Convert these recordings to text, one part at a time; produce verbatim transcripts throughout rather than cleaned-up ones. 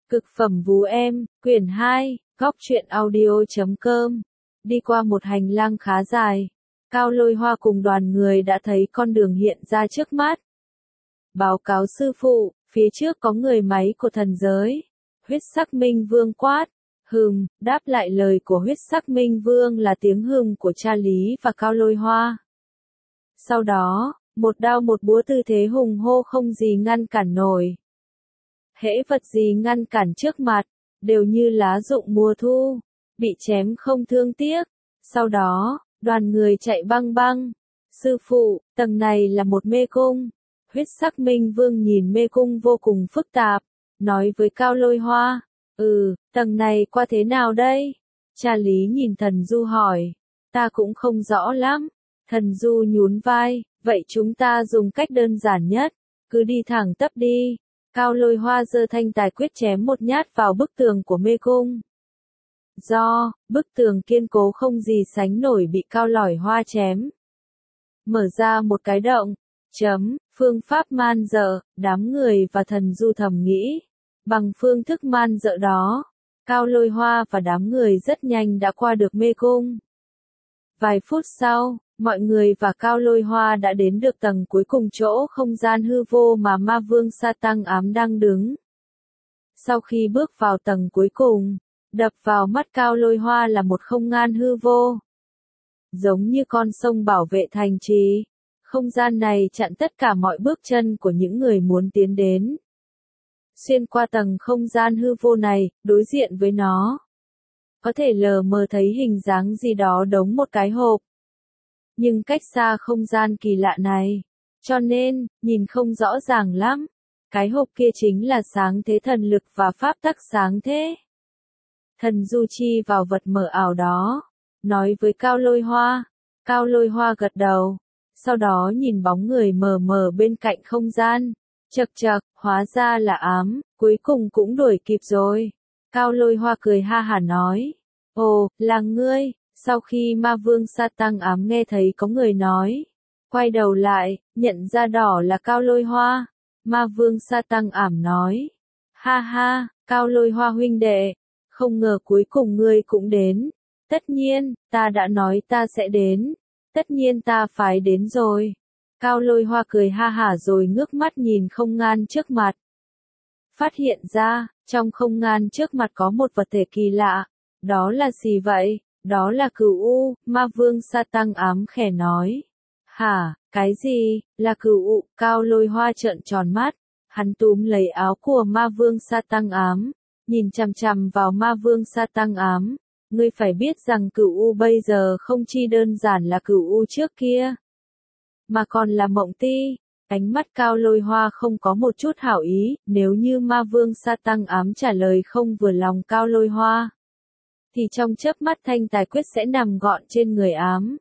Cực phẩm vú em, quyển hai, góc truyện audio chấm com. Đi qua một hành lang khá dài, Cao Lôi Hoa cùng đoàn người đã thấy con đường hiện ra trước mắt. Báo cáo sư phụ, phía trước có người máy của thần giới. Huyết sắc minh vương quát. Hừm, đáp lại lời của huyết sắc minh vương là tiếng hừm của cha Lý và Cao Lôi Hoa. Sau đó, một đao một búa tư thế hùng hô không gì ngăn cản nổi. Hễ vật gì ngăn cản trước mặt, đều như lá rụng mùa thu, bị chém không thương tiếc. Sau đó, đoàn người chạy băng băng. Sư phụ, tầng này là một mê cung. Huyết sắc minh vương nhìn mê cung vô cùng phức tạp, nói với Cao Lôi Hoa. Ừ, tầng này qua thế nào đây? Cha Lý nhìn thần Du hỏi. Ta cũng không rõ lắm. Thần Du nhún vai, vậy chúng ta dùng cách đơn giản nhất, cứ đi thẳng tắp đi. Cao Lôi Hoa giơ thanh tài quyết chém một nhát vào bức tường của mê cung. Do, bức tường kiên cố không gì sánh nổi bị Cao Lôi Hoa chém. Mở ra một cái động. Chấm, phương pháp man dợ, đám người và thần Du thầm nghĩ. Bằng phương thức man dợ đó, Cao Lôi Hoa và đám người rất nhanh đã qua được mê cung. Vài phút sau, mọi người và Cao Lôi Hoa đã đến được tầng cuối cùng chỗ không gian hư vô mà ma vương Sa Tăng Ám đang đứng. Sau khi bước vào tầng cuối cùng, đập vào mắt Cao Lôi Hoa là một không gian hư vô. Giống như con sông bảo vệ thành trì, không gian này chặn tất cả mọi bước chân của những người muốn tiến đến. Xuyên qua tầng không gian hư vô này, đối diện với nó, có thể lờ mờ thấy hình dáng gì đó đống một cái hộp. Nhưng cách xa không gian kỳ lạ này, cho nên, nhìn không rõ ràng lắm. Cái hộp kia chính là sáng thế thần lực và pháp tắc sáng thế. Thần Du chi vào vật mờ ảo đó, nói với Cao Lôi Hoa. Cao Lôi Hoa gật đầu, sau đó nhìn bóng người mờ mờ bên cạnh không gian. Chậc chậc, hóa ra là ám, cuối cùng cũng đuổi kịp rồi. Cao Lôi Hoa cười ha hả nói. Ồ, là ngươi. Sau khi ma vương Sa Tăng Ám nghe thấy có người nói, quay đầu lại, nhận ra đỏ là Cao Lôi Hoa. Ma vương Sa Tăng Ám nói. Ha ha, Cao Lôi Hoa huynh đệ, không ngờ cuối cùng ngươi cũng đến. Tất nhiên, ta đã nói ta sẽ đến. Tất nhiên ta phải đến rồi. Cao Lôi Hoa cười ha hả rồi ngước mắt nhìn không gian trước mặt. Phát hiện ra, trong không gian trước mặt có một vật thể kỳ lạ. Đó là gì vậy? Đó là cửu u, ma vương Sa Tăng Ám khẽ nói. Hả, cái gì, là cửu u? Cao Lôi Hoa trợn tròn mắt, hắn túm lấy áo của ma vương Sa Tăng Ám, nhìn chằm chằm vào ma vương Sa Tăng Ám. Ngươi phải biết rằng cửu u bây giờ không chỉ đơn giản là cửu u trước kia, mà còn là mộng ti. Ánh mắt Cao Lôi Hoa không có một chút hảo ý, nếu như ma vương Sa Tăng Ám trả lời không vừa lòng Cao Lôi Hoa, thì trong chớp mắt thanh tài quyết sẽ nằm gọn trên người ám.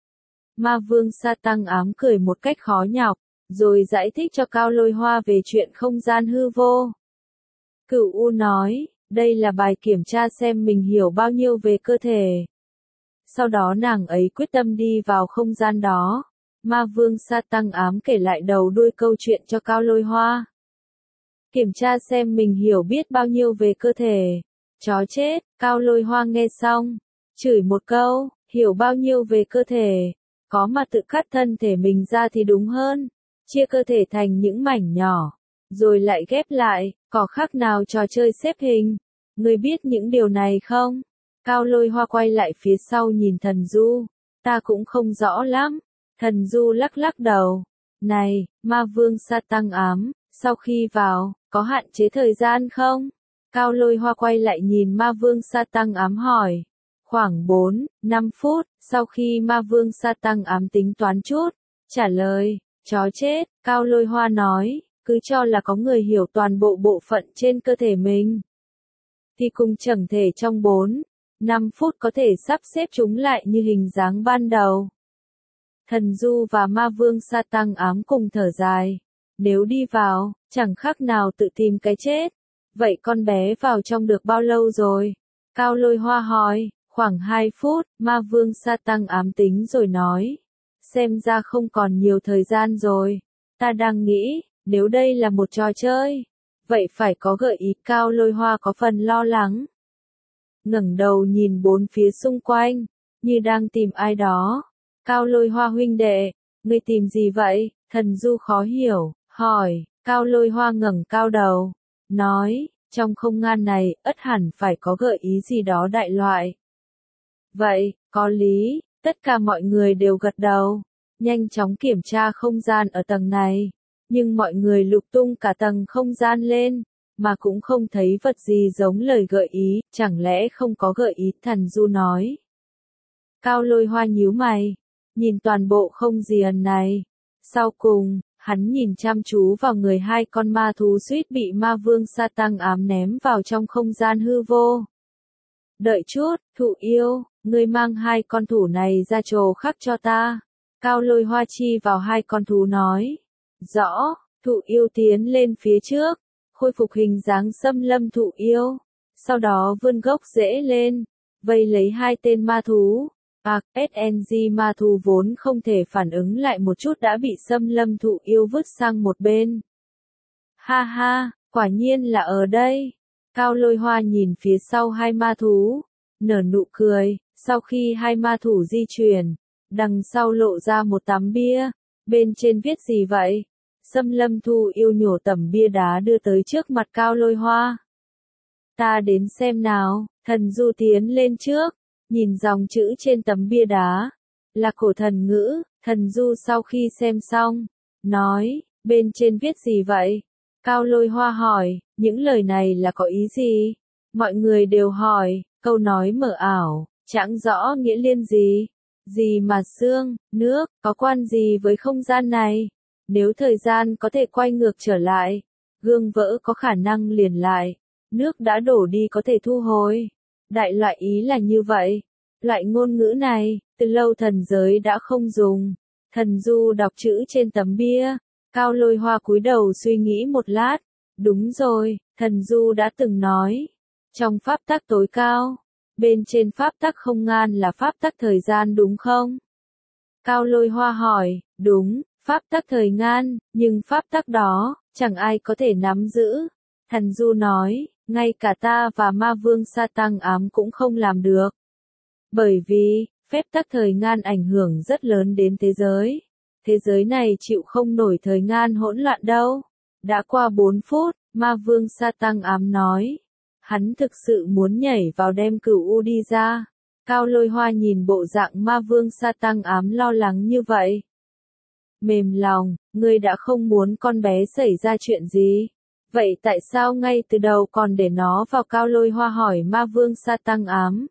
Ma vương Sa Tăng Ám cười một cách khó nhọc, rồi giải thích cho Cao Lôi Hoa về chuyện không gian hư vô. Cửu U nói, đây là bài kiểm tra xem mình hiểu bao nhiêu về cơ thể. Sau đó nàng ấy quyết tâm đi vào không gian đó. Ma vương Sa Tăng Ám kể lại đầu đuôi câu chuyện cho Cao Lôi Hoa. Kiểm tra xem mình hiểu biết bao nhiêu về cơ thể. Chó chết, Cao Lôi Hoa nghe xong, chửi một câu, hiểu bao nhiêu về cơ thể, có mà tự cắt thân thể mình ra thì đúng hơn, chia cơ thể thành những mảnh nhỏ, rồi lại ghép lại, có khác nào trò chơi xếp hình, ngươi biết những điều này không? Cao Lôi Hoa quay lại phía sau nhìn thần Du, ta cũng không rõ lắm, thần Du lắc lắc đầu, này, ma vương Sa Tăng Ám, sau khi vào, có hạn chế thời gian không? Cao Lôi Hoa quay lại nhìn ma vương Sa Tăng Ám hỏi. Khoảng bốn, năm phút, sau khi ma vương Sa Tăng Ám tính toán chút, trả lời, chó chết, Cao Lôi Hoa nói, cứ cho là có người hiểu toàn bộ bộ phận trên cơ thể mình, thì cùng chẩn thể trong bốn, năm phút có thể sắp xếp chúng lại như hình dáng ban đầu. Thần Du và ma vương Sa Tăng Ám cùng thở dài, nếu đi vào, chẳng khác nào tự tìm cái chết. Vậy con bé vào trong được bao lâu rồi? Cao Lôi Hoa hỏi, khoảng hai phút, ma vương Sa Tăng Ám tính rồi nói. Xem ra không còn nhiều thời gian rồi. Ta đang nghĩ, nếu đây là một trò chơi, vậy phải có gợi ý. Cao Lôi Hoa có phần lo lắng. Ngẩng đầu nhìn bốn phía xung quanh, như đang tìm ai đó. Cao Lôi Hoa huynh đệ, ngươi tìm gì vậy? Thần Du khó hiểu, hỏi. Cao Lôi Hoa ngẩng cao đầu, nói, trong không gian này, ắt hẳn phải có gợi ý gì đó đại loại. Vậy, có lý, tất cả mọi người đều gật đầu, nhanh chóng kiểm tra không gian ở tầng này, nhưng mọi người lục tung cả tầng không gian lên, mà cũng không thấy vật gì giống lời gợi ý, chẳng lẽ không có gợi ý, Thần Du nói. Cao Lôi Hoa nhíu mày, nhìn toàn bộ không gian này, sau cùng, hắn nhìn chăm chú vào người hai con ma thú suýt bị ma vương sa tăng ám ném vào trong không gian hư vô. Đợi chút, Thụ Yêu, ngươi mang hai con thú này ra chỗ khác cho ta. Cao Lôi Hoa chi vào hai con thú nói. Rõ, Thụ Yêu tiến lên phía trước, khôi phục hình dáng xâm lâm Thụ Yêu. Sau đó vươn gốc rễ lên, vây lấy hai tên ma thú. Ác, ét en giê ma thú vốn không thể phản ứng lại một chút đã bị xâm lâm Thụ Yêu vứt sang một bên. Ha ha, quả nhiên là ở đây. Cao Lôi Hoa nhìn phía sau hai ma thú, nở nụ cười, sau khi hai ma thú di chuyển, đằng sau lộ ra một tấm bia, bên trên viết gì vậy? Xâm lâm Thụ Yêu nhổ tấm bia đá đưa tới trước mặt Cao Lôi Hoa. Ta đến xem nào, Thần Du tiến lên trước, nhìn dòng chữ trên tấm bia đá, là cổ thần ngữ. Thần Du sau khi xem xong, nói, bên trên viết gì vậy? Cao Lôi Hoa hỏi, những lời này là có ý gì? Mọi người đều hỏi, câu nói mờ ảo, chẳng rõ nghĩa liên gì. Gì mà xương, nước, có quan gì với không gian này? Nếu thời gian có thể quay ngược trở lại, gương vỡ có khả năng liền lại, nước đã đổ đi có thể thu hồi. Đại loại ý là như vậy. Loại ngôn ngữ này, từ lâu thần giới đã không dùng. Thần Du đọc chữ trên tấm bia. Cao Lôi Hoa cúi đầu suy nghĩ một lát. Đúng rồi, Thần Du đã từng nói. Trong pháp tắc tối cao, bên trên pháp tắc không gian là pháp tắc thời gian đúng không? Cao Lôi Hoa hỏi, đúng, pháp tắc thời gian, nhưng pháp tắc đó, chẳng ai có thể nắm giữ. Thần Du nói, ngay cả ta và ma vương sa tăng ám cũng không làm được. Bởi vì, phép tắc thời gian ảnh hưởng rất lớn đến thế giới. Thế giới này chịu không nổi thời gian hỗn loạn đâu. Đã qua bốn phút, ma vương sa tăng ám nói. Hắn thực sự muốn nhảy vào đem cửu u đi ra. Cao Lôi Hoa nhìn bộ dạng ma vương sa tăng ám lo lắng như vậy. Mềm lòng, ngươi đã không muốn con bé xảy ra chuyện gì. Vậy tại sao ngay từ đầu còn để nó vào? Cao Lôi Hoa hỏi ma vương sa tăng ám.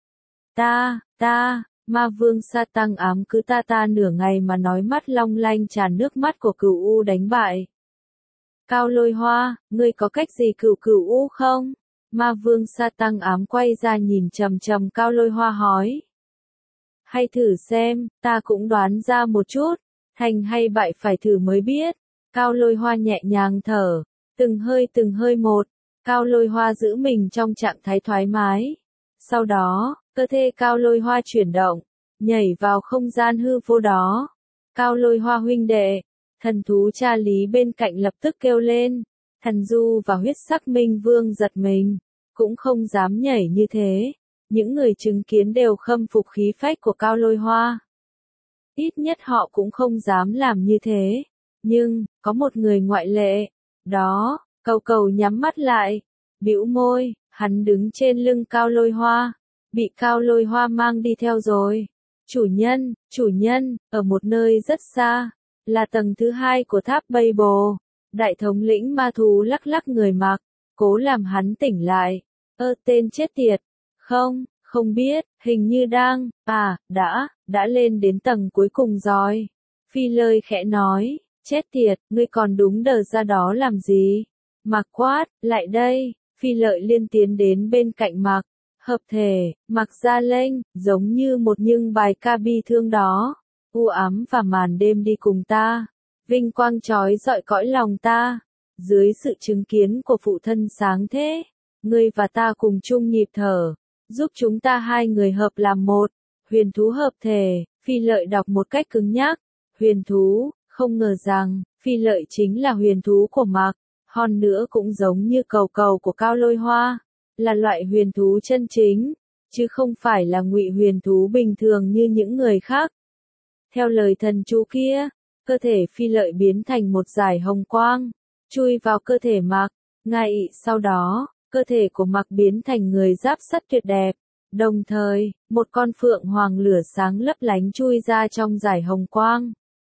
Ta, ta, ma vương sa tăng ám cứ ta ta nửa ngày mà nói, mắt long lanh tràn nước mắt của cửu u đánh bại. Cao Lôi Hoa, ngươi có cách gì cửu cửu u không? Ma vương sa tăng ám quay ra nhìn trầm trầm Cao Lôi Hoa hỏi. Hay thử xem, ta cũng đoán ra một chút, thành hay bại phải thử mới biết. Cao Lôi Hoa nhẹ nhàng thở, từng hơi từng hơi một. Cao Lôi Hoa giữ mình trong trạng thái thoải mái. Sau đó, cơ thể Cao Lôi Hoa chuyển động, nhảy vào không gian hư vô đó. Cao Lôi Hoa huynh đệ, thần thú cha lý bên cạnh lập tức kêu lên. Thần Du và huyết sắc minh vương giật mình, cũng không dám nhảy như thế. Những người chứng kiến đều khâm phục khí phách của Cao Lôi Hoa. Ít nhất họ cũng không dám làm như thế. Nhưng, có một người ngoại lệ. Đó, Cầu Cầu nhắm mắt lại, bĩu môi, hắn đứng trên lưng Cao Lôi Hoa, bị Cao Lôi Hoa mang đi theo rồi. Chủ nhân, chủ nhân, ở một nơi rất xa, là tầng thứ hai của tháp Bây Bồ. Đại thống lĩnh ma thú lắc lắc người mặc, cố làm hắn tỉnh lại. Ơ tên chết tiệt. Không, không biết, hình như đang, à, đã, đã lên đến tầng cuối cùng rồi. Phi Lơi khẽ nói, chết tiệt, ngươi còn đúng đờ ra đó làm gì? Mạc quát, lại đây. Phi Lợi liên tiến đến bên cạnh Mạc, hợp thể, Mạc ra lệnh, giống như một nhưng bài ca bi thương đó. U ám và màn đêm đi cùng ta, vinh quang chói rọi cõi lòng ta. Dưới sự chứng kiến của phụ thân sáng thế, ngươi và ta cùng chung nhịp thở, giúp chúng ta hai người hợp làm một. Huyền thú hợp thể, Phi Lợi đọc một cách cứng nhắc. Huyền thú, không ngờ rằng, Phi Lợi chính là huyền thú của Mạc. Hơn nữa cũng giống như cầu cầu của Cao Lôi Hoa, là loại huyền thú chân chính, chứ không phải là ngụy huyền thú bình thường như những người khác. Theo lời thần chú kia, cơ thể Phi Lợi biến thành một dải hồng quang, chui vào cơ thể Mạc, ngay sau đó, cơ thể của Mạc biến thành người giáp sắt tuyệt đẹp. Đồng thời, một con phượng hoàng lửa sáng lấp lánh chui ra trong dải hồng quang.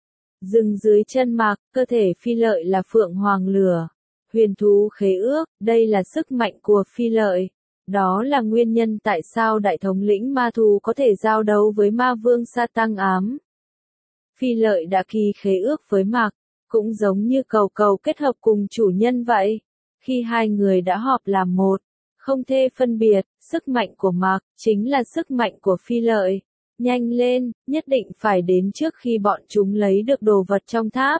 Dừng dưới chân Mạc, cơ thể Phi Lợi là phượng hoàng lửa. Huyền thú khế ước, đây là sức mạnh của Phi Lợi. Đó là nguyên nhân tại sao đại thống lĩnh ma thú có thể giao đấu với ma vương Sa Tăng Ám. Phi Lợi đã ký khế ước với Mạc, cũng giống như cầu cầu kết hợp cùng chủ nhân vậy. Khi hai người đã họp làm một, không thể phân biệt, sức mạnh của Mạc chính là sức mạnh của Phi Lợi. Nhanh lên, nhất định phải đến trước khi bọn chúng lấy được đồ vật trong tháp.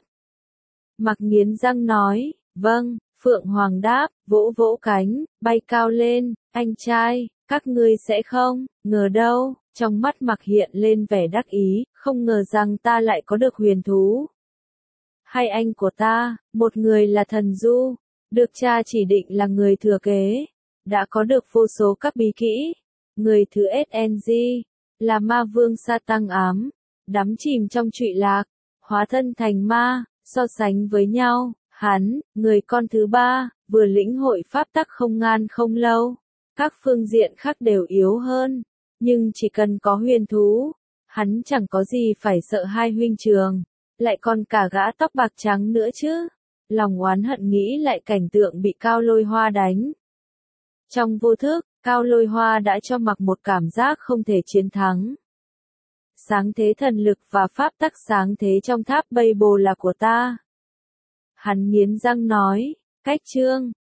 Mạc nghiến răng nói, vâng, Phượng Hoàng đáp, vỗ vỗ cánh, bay cao lên, anh trai, các ngươi sẽ không, ngờ đâu, trong mắt Mạc hiện lên vẻ đắc ý, không ngờ rằng ta lại có được huyền thú. Hay anh của ta, một người là thần du, được cha chỉ định là người thừa kế, đã có được vô số các bí kỹ, người thứ ét en giê, là ma vương Sa Tăng Ám, đắm chìm trong trụy lạc, hóa thân thành ma, so sánh với nhau, hắn, người con thứ ba, vừa lĩnh hội pháp tắc không ngàn không lâu, các phương diện khác đều yếu hơn, nhưng chỉ cần có huyền thú, hắn chẳng có gì phải sợ hai huynh trường, lại còn cả gã tóc bạc trắng nữa chứ. Lòng oán hận nghĩ lại cảnh tượng bị Cao Lôi Hoa đánh. Trong vô thức, Cao Lôi Hoa đã cho Mạc một cảm giác không thể chiến thắng. Sáng thế thần lực và pháp tắc sáng thế trong tháp Babel là của ta. Hắn nghiến răng nói, cách chương,